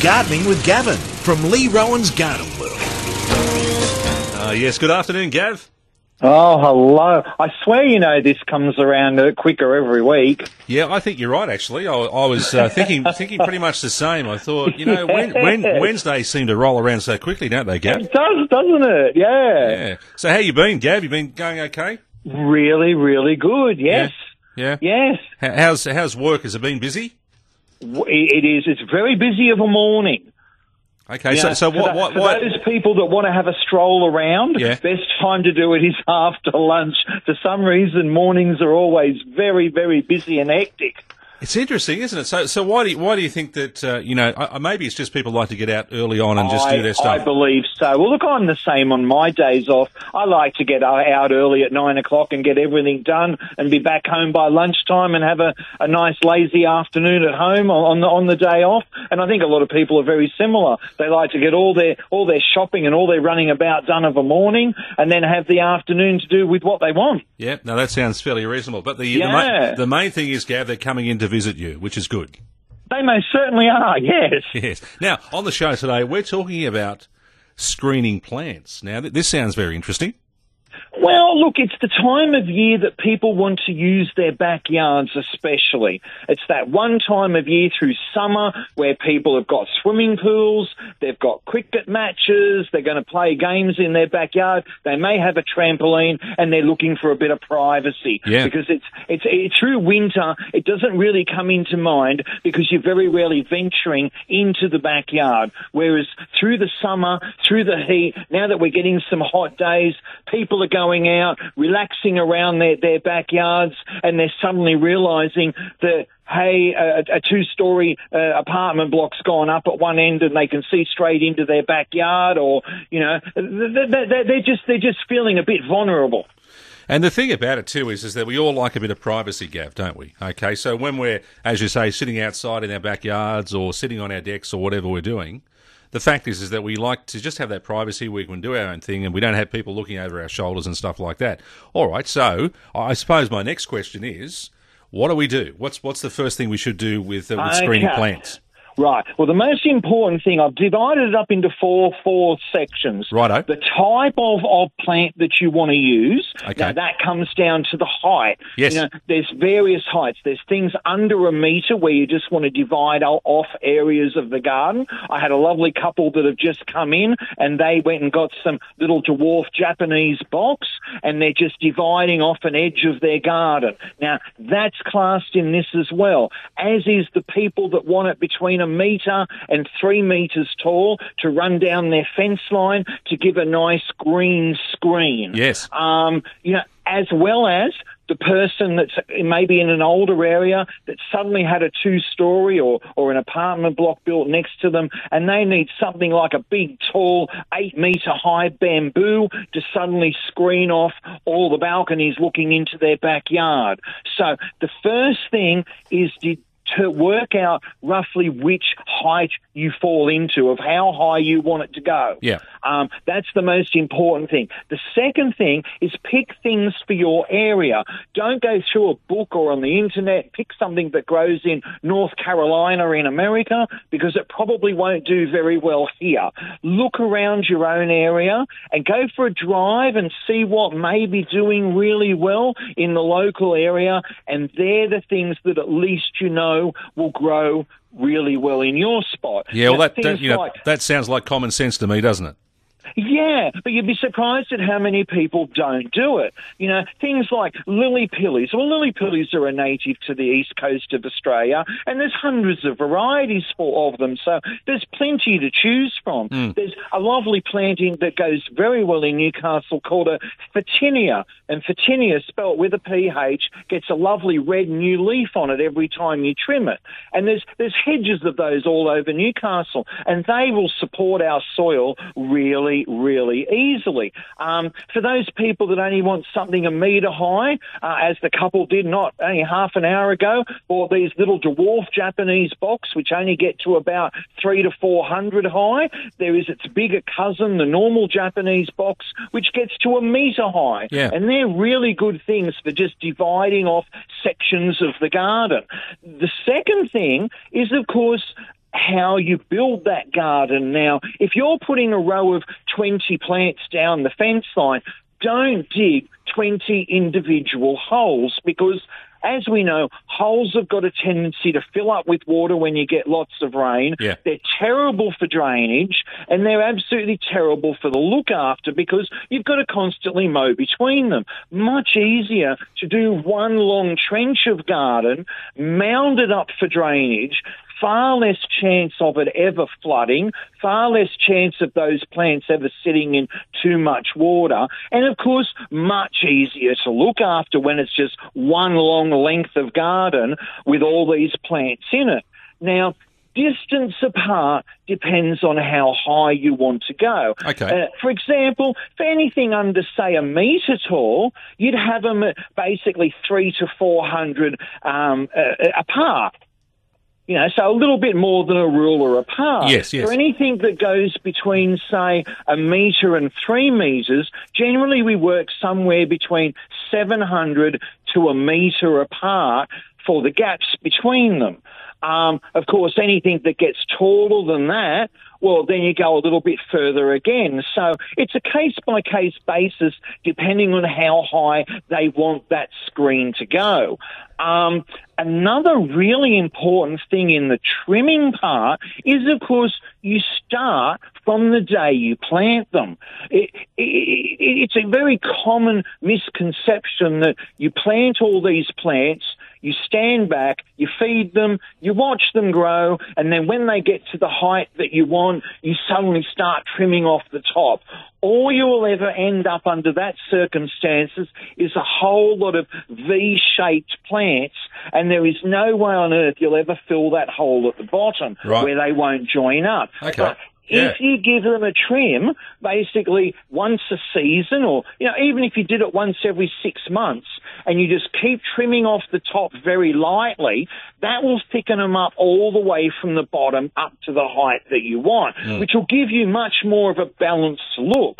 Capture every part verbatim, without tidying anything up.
Gardening with Gavin from Lee Rowan's Garden World. Uh, yes, good afternoon, Gav. Oh, hello. I swear you know this comes around uh, quicker every week. Yeah, I think you're right, actually. I, I was uh, thinking thinking pretty much the same. I thought, you know, when, when Wednesdays seem to roll around so quickly, don't they, Gav? It does, doesn't it? Yeah. Yeah. So how you been, Gav? You been going okay? Really, really good, yes. Yeah? Yes. H- How's, how's work? Has it been busy? W- It is. It's very busy of a morning. Okay, You so, know, so for what... tho- what, for what those people that want to have a stroll around, Yeah. best time to do it is after lunch. For some reason, mornings are always very, very busy and hectic. It's interesting, isn't it? So, so why do you, why do you think that, uh, you know, uh, maybe it's just people like to get out early on and just I, do their stuff? I believe so. Well, look, I'm the same on my days off. I like to get out early at nine o'clock and get everything done and be back home by lunchtime and have a, a nice lazy afternoon at home on the on the day off. And I think a lot of people are very similar. They like to get all their all their shopping and all their running about done of a morning and then have the afternoon to do with what they want. Yeah, no, that sounds fairly reasonable. But the, Yeah. the, ma- the main thing is, Gav, they're coming in to visit you, which is good. They most certainly are, yes. Yes. Now, on the show today, we're talking about screening plants. Now, th- this sounds very interesting. Well, look, it's the time of year that people want to use their backyards especially. It's that one time of year through summer where people have got swimming pools, they've got cricket matches, they're going to play games in their backyard, they may have a trampoline, and they're looking for a bit of privacy. Yeah. Because it's, it's, it's through winter, it doesn't really come into mind because you're very rarely venturing into the backyard. Whereas through the summer, through the heat, now that we're getting some hot days, people are going out, relaxing around their, their backyards, and they're suddenly realising that, hey, a, a two-storey uh, apartment block's gone up at one end and they can see straight into their backyard, or, you know, they're, they're, they're just they're just feeling a bit vulnerable. And the thing about it, too, is, is that we all like a bit of privacy, Gav, don't we? Okay, so when we're, as you say, sitting outside in our backyards or sitting on our decks or whatever we're doing, the fact is is that we like to just have that privacy. We can do our own thing and we don't have people looking over our shoulders and stuff like that. All right, so I suppose my next question is, what do we do? What's what's the first thing we should do with, uh, with screening Okay. plants? Right. Well, the most important thing, I've divided it up into four four sections. Righto. The type of, of plant that you want to use. Okay. Now, that comes down to the height. Yes. You know, there's various heights. There's things under a metre where you just want to divide o- off areas of the garden. I had a lovely couple that have just come in and they went and got some little dwarf Japanese box and they're just dividing off an edge of their garden. Now, that's classed in this as well, as is the people that want it between a metre and three metres tall to run down their fence line to give a nice green screen. Yes. Um, you know, as well as the person that's maybe in an older area that suddenly had a two-storey or, or an apartment block built next to them, and they need something like a big, tall, eight-metre-high bamboo to suddenly screen off all the balconies looking into their backyard. So the first thing is to to work out roughly which height you fall into, of how high you want it to go. Yeah. Um, that's the most important thing. The second thing is pick things for your area. Don't go through a book or on the internet. Pick something that grows in North Carolina in America, because it probably won't do very well here. Look around your own area and go for a drive and see what may be doing really well in the local area, and they're the things that at least you know will grow really well in your spot. Yeah, well, Now, that, that things you know like- that sounds like common sense to me, doesn't it? Yeah, but you'd be surprised at how many people don't do it. You know, things like lily pillies. Well, lily pillies are a native to the east coast of Australia, and there's hundreds of varieties for, of them, so there's plenty to choose from. Mm. There's a lovely planting that goes very well in Newcastle called a Photinia, and Photinia, spelt with a P H, gets a lovely red new leaf on it every time you trim it. And there's, there's hedges of those all over Newcastle, and they will support our soil really really easily. Um, for those people that only want something a metre high, uh, as the couple did not only half an hour ago, or these little dwarf Japanese box, which only get to about three to four hundred high, there is its bigger cousin, the normal Japanese box, which gets to a metre high. Yeah. And they're really good things for just dividing off sections of the garden. The second thing is, of course, how you build that garden. Now, if you're putting a row of twenty plants down the fence line, don't dig twenty individual holes, because as we know, holes have got a tendency to fill up with water when you get lots of rain. Yeah. They're terrible for drainage, and they're absolutely terrible for the look after, because you've got to constantly mow between them. Much easier to do one long trench of garden, mound it up for drainage, far less chance of it ever flooding, far less chance of those plants ever sitting in too much water, and of course, much easier to look after when it's just one long length of garden with all these plants in it. Now, distance apart depends on how high you want to go. Okay. Uh, for example, for anything under, say, a metre tall, you'd have them at basically three to four hundred um, uh, apart. You know, so a little bit more than a ruler apart. Yes, yes. For anything that goes between, say, a metre and three metres, generally we work somewhere between seven hundred to a metre apart for the gaps between them. Um, of course, anything that gets taller than that, well, then you go a little bit further again. So it's a case-by-case basis depending on how high they want that screen to go. Um, another really important thing in the trimming part is, of course, you start from the day you plant them. It, it, it, it's a very common misconception that you plant all these plants, you stand back, you feed them, you watch them grow, and then when they get to the height that you want, you suddenly start trimming off the top. All you will ever end up under that circumstances is a whole lot of V-shaped plants, and there is no way on earth you'll ever fill that hole at the bottom Right. where they won't join up. Okay. But Yeah. if you give them a trim, basically once a season, or you know, even if you did it once every six months, and you just keep trimming off the top very lightly, that will thicken them up all the way from the bottom up to the height that you want, Mm. which will give you much more of a balanced look.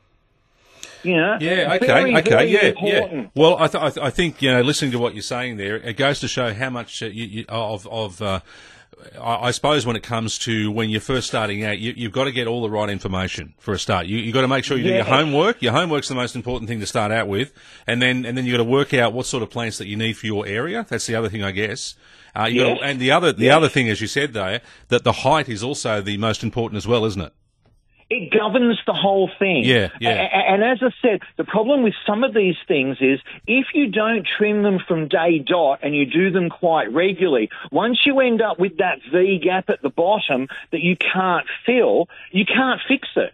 You know, Yeah, okay, very, okay, very yeah, important. yeah. Well, I, th- I, th- I think, you know, listening to what you're saying there, it goes to show how much uh, you, you, of, of uh, I, I suppose when it comes to when you're first starting out, you, you've got to get all the right information for a start. You, you've got to make sure you do Yeah. your homework. Your homework's the most important thing to start out with. And then, and then you've got to work out what sort of plants that you need for your area. That's the other thing, I guess. Uh, you Yes. gotta, and the other, the Yes. other thing, as you said there, that the height is also the most important as well, isn't it? It governs the whole thing. Yeah, yeah. A- And as I said, the problem with some of these things is if you don't trim them from day dot and you do them quite regularly, once you end up with that V gap at the bottom that you can't fill, you can't fix it.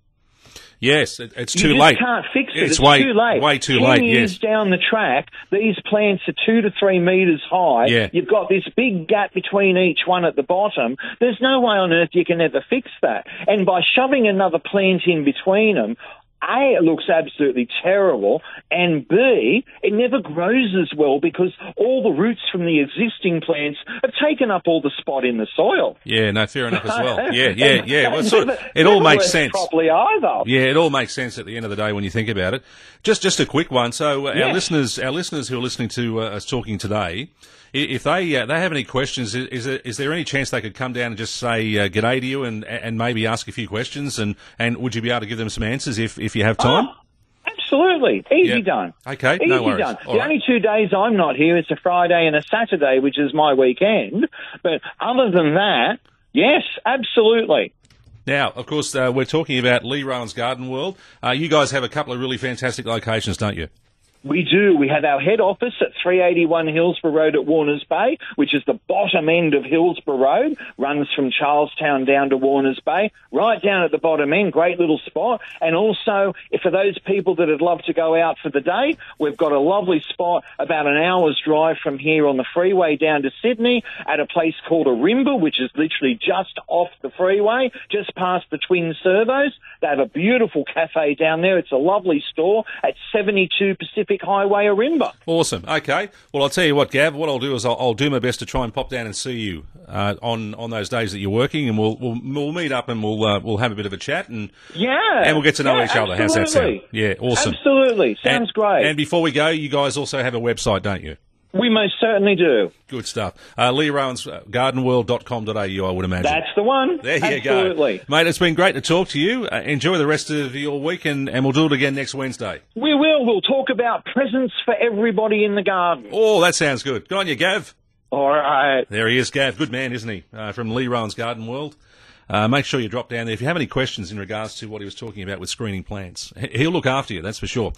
Yes, it, it's You too just late. can't fix it. It's, It's, way, too late. way too Ten late. years Yes. down the track, these plants are two to three metres high. Yeah. You've got this big gap between each one at the bottom. There's no way on earth you can ever fix that. And by shoving another plant in between them, A, it looks absolutely terrible, and B, it never grows as well because all the roots from the existing plants have taken up all the spot in the soil. Yeah, no, fair enough as well. Yeah, yeah, And yeah. Well, that it, sort of, never- it all never makes works sense. properly either. Yeah, it all makes sense at the end of the day when you think about it. Just, just a quick one. So, uh, our Yeah. listeners, our listeners who are listening to uh, us talking today, i- if they uh, they have any questions, is, is, there, is there any chance they could come down and just say uh, g'day to you and and maybe ask a few questions, and, and would you be able to give them some answers if if you have time? Oh, absolutely. Easy Yeah. done. Okay, Easy no worries. done. All the right. only two days I'm not here, it's a Friday and a Saturday, which is my weekend. But other than that, yes, absolutely. Now, of course, uh, we're talking about Lee Rowan's Garden World. Uh, you guys have a couple of really fantastic locations, don't you? We do. We have our head office at three eighty-one Hillsborough Road at Warners Bay, which is the bottom end of Hillsborough Road, runs from Charlestown down to Warners Bay, right down at the bottom end, great little spot. And also, if for those people that would love to go out for the day, we've got a lovely spot about an hour's drive from here on the freeway down to Sydney at a place called Arimba, which is literally just off the freeway, just past the Twin Servos. They have a beautiful cafe down there. It's a lovely store at seventy-two Pacific Highway, Arimba. Awesome. Okay. Well, I'll tell you what, Gav. What I'll do is I'll, I'll do my best to try and pop down and see you uh, on on those days that you're working, and we'll we'll, we'll meet up and we'll uh, we'll have a bit of a chat and Yeah. and we'll get to know yeah, each other. How's that sound? absolutely. Yeah. Awesome. Absolutely. Sounds and, great. And before we go, you guys also have a website, don't you? We most certainly do. Good stuff. Uh, Lee Rowan's uh, garden world dot com dot a u, I would imagine. That's the one. There you Absolutely. go. Mate, it's been great to talk to you. Uh, enjoy the rest of your week, and, and we'll do it again next Wednesday. We will. We'll talk about presents for everybody in the garden. Oh, that sounds good. Good on you, Gav. All right. There he is, Gav. Good man, isn't he? Uh, from Lee Rowan's Garden World. Uh, make sure you drop down there if you have any questions in regards to what he was talking about with screening plants. He'll look after you, that's for sure.